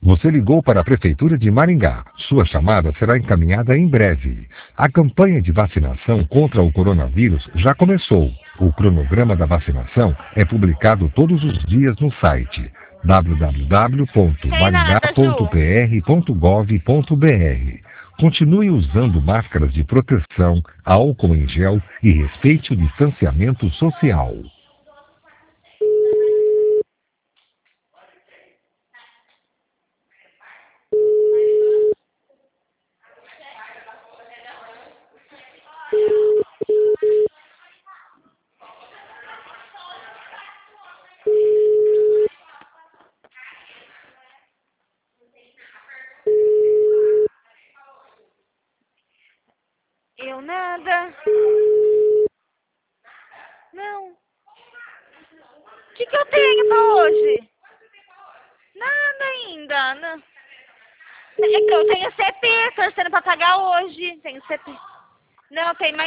Você ligou para a Prefeitura de Maringá. Sua chamada será encaminhada em breve. A campanha de vacinação contra o coronavírus já começou. O cronograma da vacinação é publicado todos os dias no site www.maringá.pr.gov.br. Continue usando máscaras de proteção, álcool em gel e respeite o distanciamento social. Eu nada. Não. O que eu tenho pra hoje? Nada ainda. Não. É que eu tenho CP, torcendo pra pagar hoje. Tenho CP. Não, tem mais.